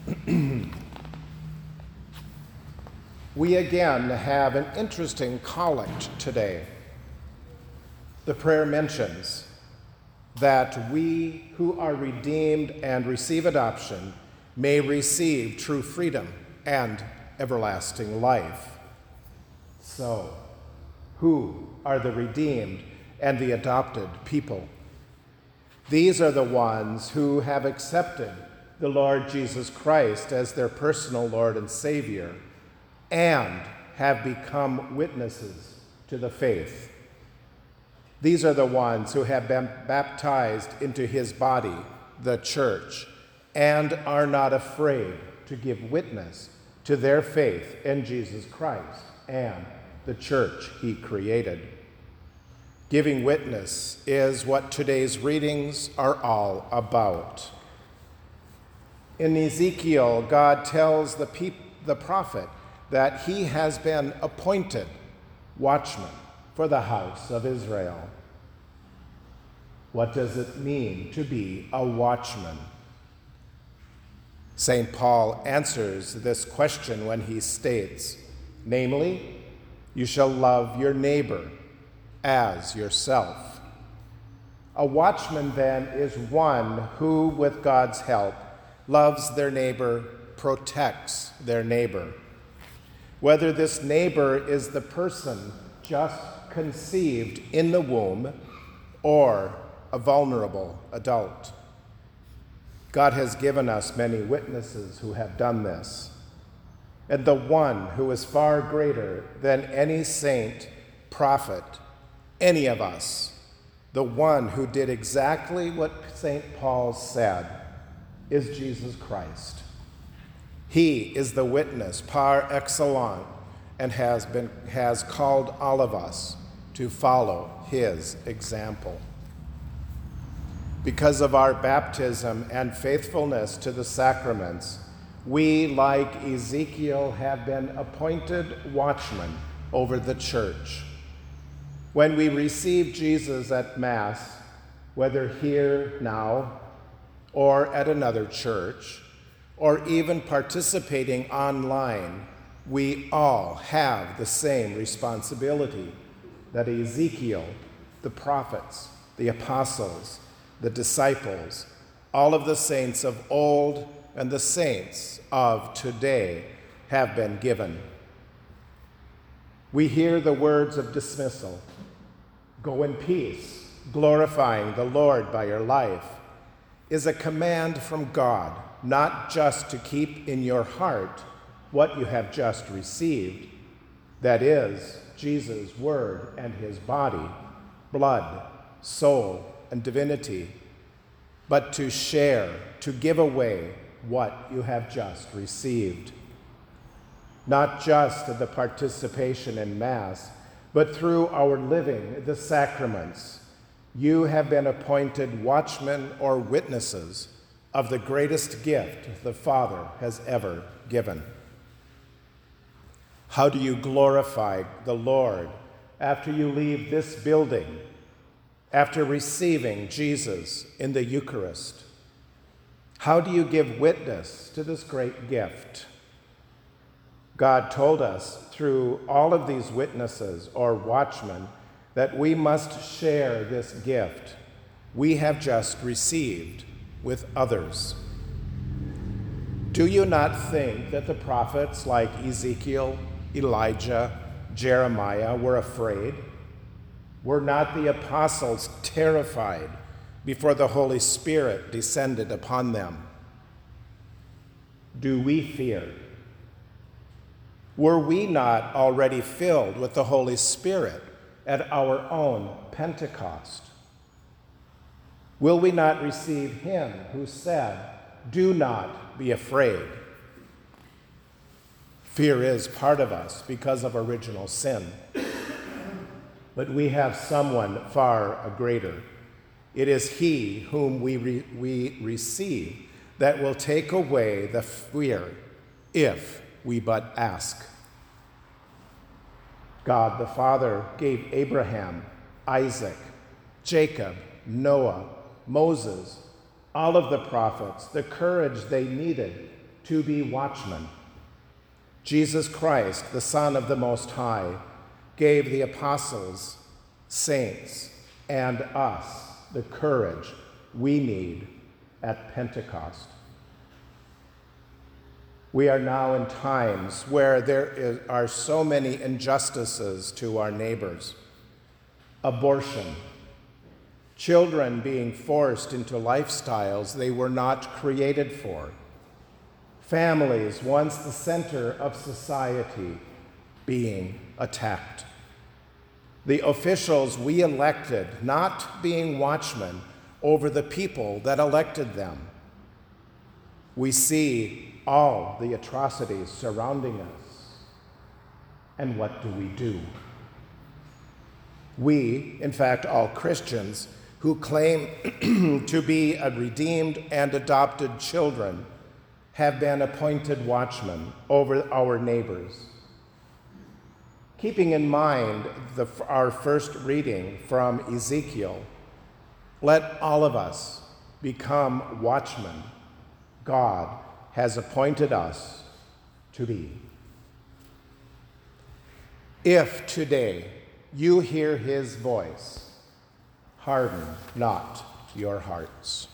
We again have an interesting collect today. The prayer mentions that we who are redeemed and receive adoption may receive true freedom and everlasting life. So, who are the redeemed and the adopted people? These are the ones who have accepted the Lord Jesus Christ as their personal Lord and Savior and have become witnesses to the faith. These are the ones who have been baptized into his body, the church, and are not afraid to give witness to their faith in Jesus Christ and the church he created. Giving witness is what today's readings are all about. In Ezekiel, God tells the prophet that he has been appointed watchman for the house of Israel. What does it mean to be a watchman? St. Paul answers this question when he states, namely, you shall love your neighbor as yourself. A watchman, then, is one who, with God's help, loves their neighbor, protects their neighbor. Whether this neighbor is the person just conceived in the womb or a vulnerable adult. God has given us many witnesses who have done this. And the one who is far greater than any saint, prophet, any of us, the one who did exactly what St. Paul said, is Jesus Christ. He is the witness par excellence and has called all of us to follow his example. Because of our baptism and faithfulness to the sacraments, we, like Ezekiel, have been appointed watchmen over the church. When we receive Jesus at Mass, whether here now or at another church, or even participating online, we all have the same responsibility that Ezekiel, the prophets, the apostles, the disciples, all of the saints of old and the saints of today have been given. We hear the words of dismissal. Go in peace, glorifying the Lord by your life, is a command from God, not just to keep in your heart what you have just received, that is, Jesus' word and his body, blood, soul, and divinity, but to share, to give away what you have just received. Not just the participation in Mass, but through our living the sacraments, you have been appointed watchmen or witnesses of the greatest gift the Father has ever given. How do you glorify the Lord after you leave this building, after receiving Jesus in the Eucharist? How do you give witness to this great gift? God told us through all of these witnesses or watchmen that we must share this gift we have just received with others. Do you not think that the prophets like Ezekiel, Elijah, Jeremiah were afraid? Were not the apostles terrified before the Holy Spirit descended upon them? Do we fear? Were we not already filled with the Holy Spirit at our own Pentecost? Will we not receive him who said, "Do not be afraid"? Fear is part of us because of original sin. But we have someone far greater. It is he whom we receive that will take away the fear if we but ask. God the Father gave Abraham, Isaac, Jacob, Noah, Moses, all of the prophets, the courage they needed to be watchmen. Jesus Christ, the Son of the Most High, gave the apostles, saints, and us the courage we need at Pentecost. We are now in times where there are so many injustices to our neighbors. Abortion, children being forced into lifestyles they were not created for, families once the center of society being attacked. The officials we elected not being watchmen over the people that elected them. We see all the atrocities surrounding us. And what do? We, in fact, all Christians who claim to be a redeemed and adopted children, have been appointed watchmen over our neighbors. Keeping in mind our first reading from Ezekiel, let all of us become watchmen God has appointed us to be. If today you hear his voice, harden not your hearts.